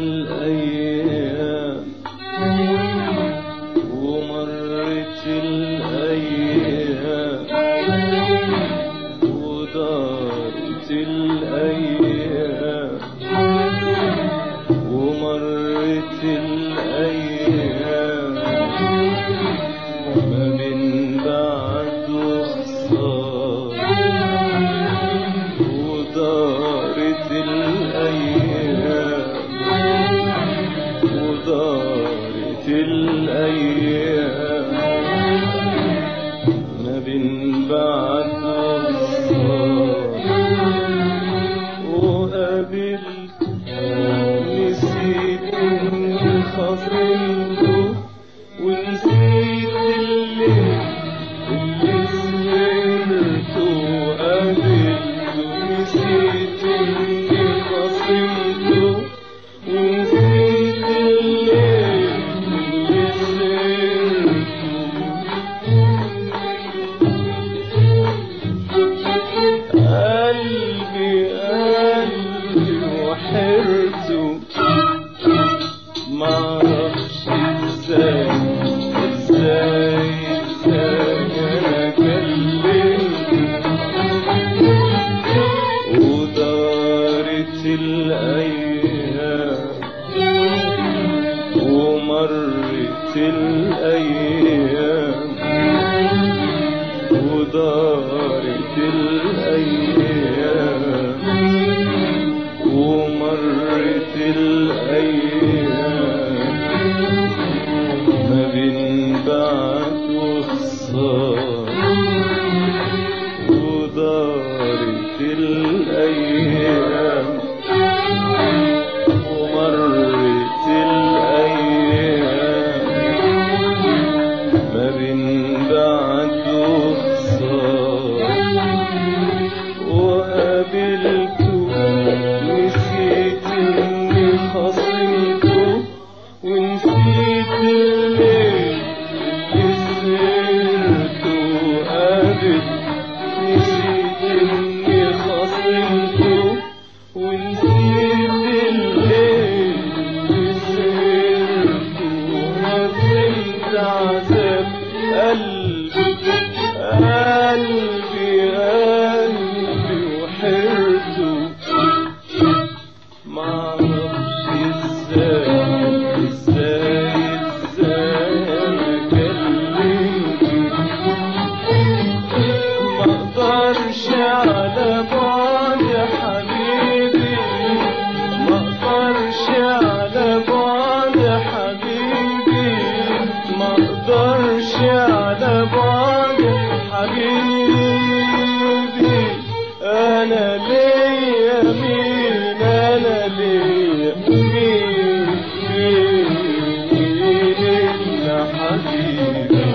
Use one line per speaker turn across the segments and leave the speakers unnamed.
الأيام ومرت الأيام ودارت الأيام ومرت الأيام ما من بعد وخسارة ودارت الأيام ودارت الأيام ما بين بعد وقابلت نسيت إني خاصمته ونسيت الليل اللي سهرته وقابلته نسيت إني خاصمته ونسيت الليل اللي سهرته قلبي وحرته معرفش ازاي انا كلمته ودارت الايام ومرت الايام ودارت الايام ومرت الايام ما بين بعد وخسارة ودارت الايام ومرت الايام ما بين بعد وخسارة وقابلته نسيت إني خاصمته ونسيت الليل اللي سهرته وقابلت نسيت إني خاصمته ونسيت الليل اللي سهرته وهزمت عذاب قلبي وحرته معرفش ازاي انا كلمته مقدرش على بعد يا حبيبي مقدرش على بعد يا حبيبي مقدرش على بعد يا حبيبي انا ليا مين انا ليا مين يا حبيبي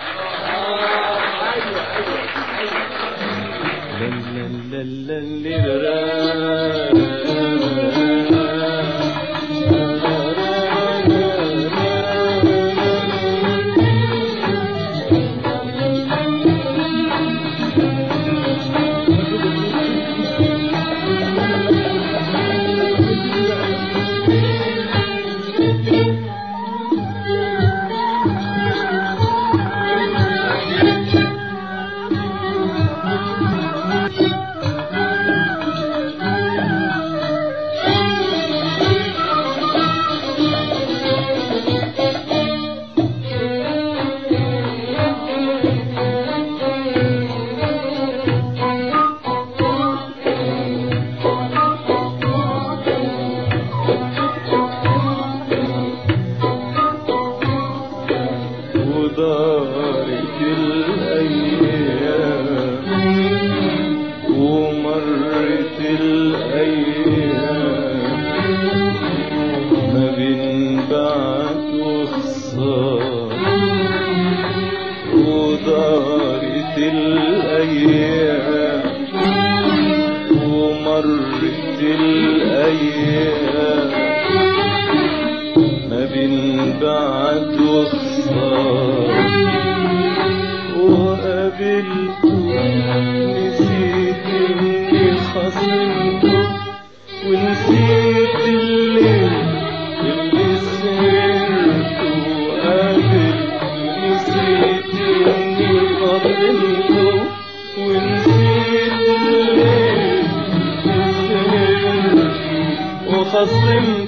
لا لا لا ودارت الأيام ومرت الأيام ما بين بعد وخسارة ودارت الأيام ومرت الأيام ما بين بعد وخسارة وقابلته نسيت إني خاصمته ونسيت الليل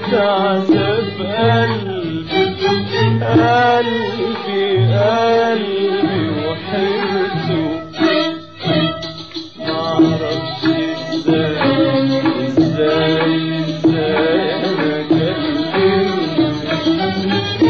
عذاب قلبي قلبي قلبي وحيرته معرفش ازاي انا كلمته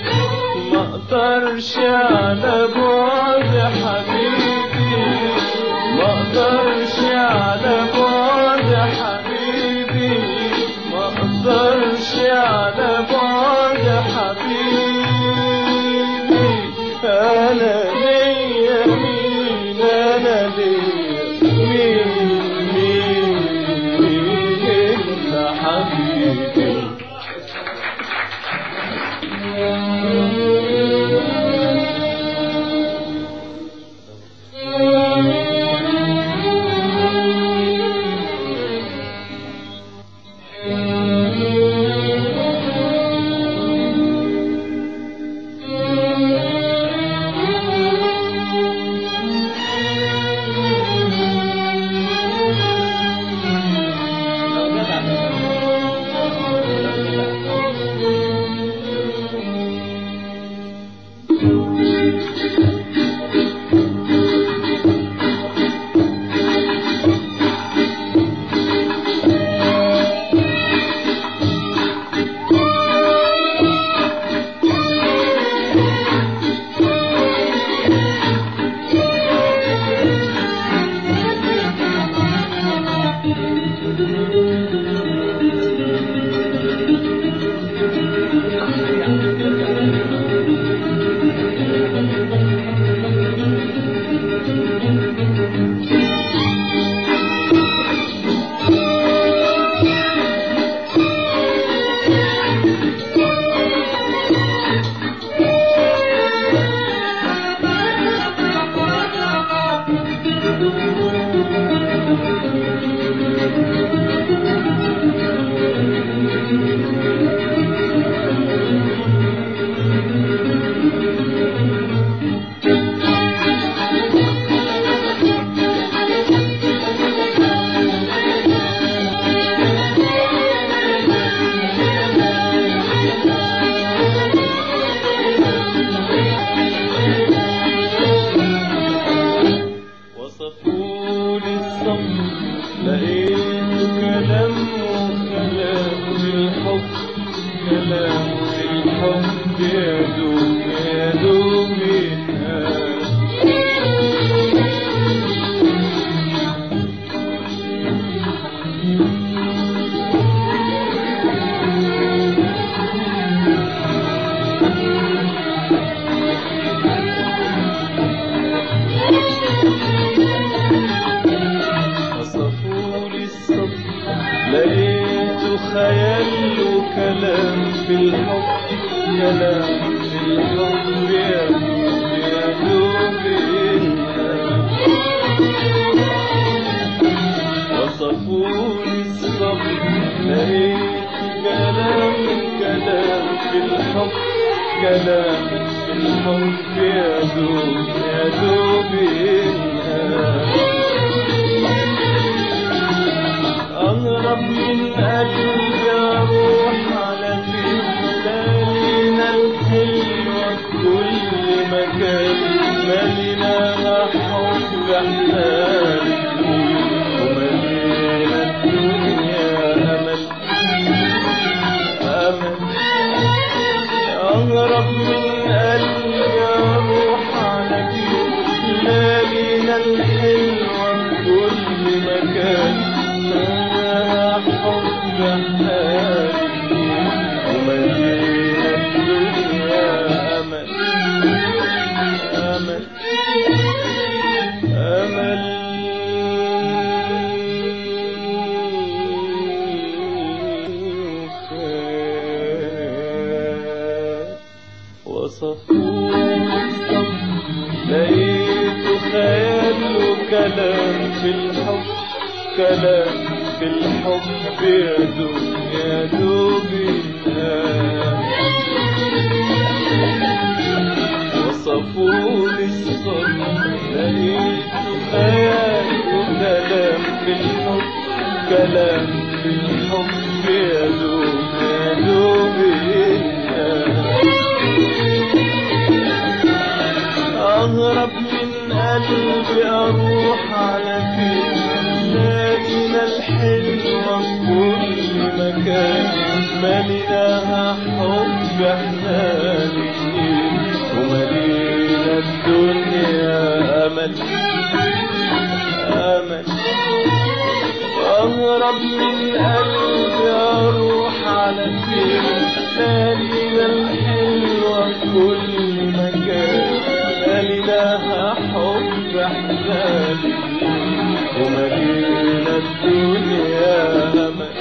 مقدرش على بعد حبيبي مقدرش على بعد حبيبي مقدرش على بعد حبيبي انا ليا مين انا ليا مين انت حبيبي
كلام في الحب يدوم
مليناها حب احنا الاتنين وملينا الدنيا امل امل اهرب من قلبي اروح على فين مالينا الحلوة في كل مكان مليناها حب احنا الاتنين وملينا الدنيا امل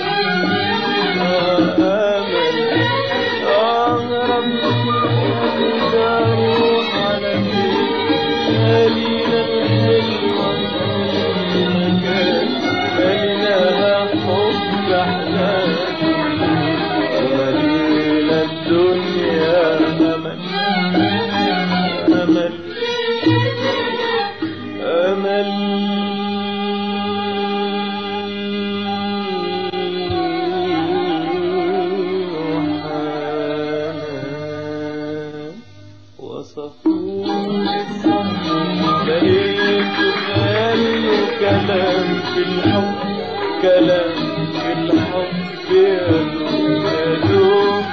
كلام في الحب يدوب يدوب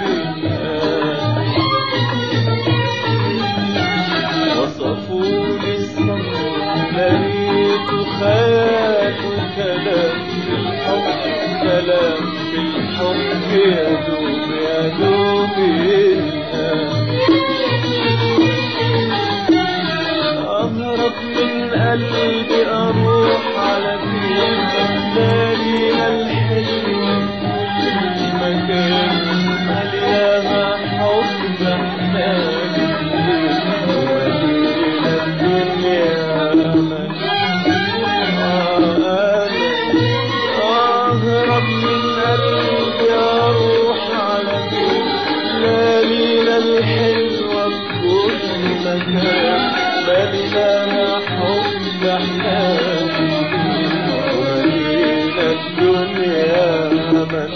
وصفوني الصبر لقيت خيال كلام في الحب كلام في الحب يدوب يدوب أهرب من قلبي أروح على فين مالينا الحلوة في مكان ملياها حب احنا الاتنين وملينا الدنيا أمل أهرب من قلبي أروح على فين مالينا الحلوة في كل مكان مليناها حب احنا وملينا الدنيا امل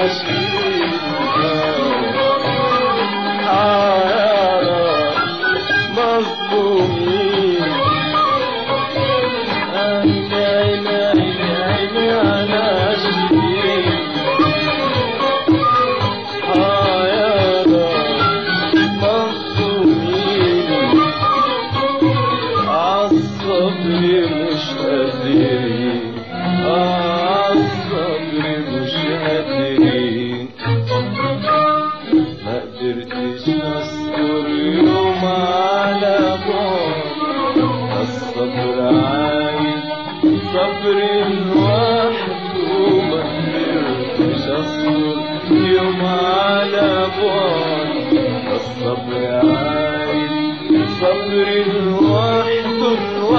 صبر لوحده ما قدرتش اصبر يوم على بعد الصبر عايز صبر لوحده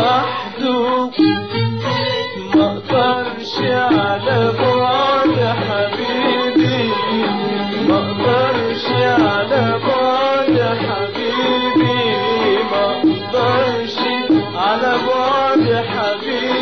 ما اقدرش على بعد حبيبي ما اقدرش على بعد حبيبي ما اقدرش على بعد حبيبي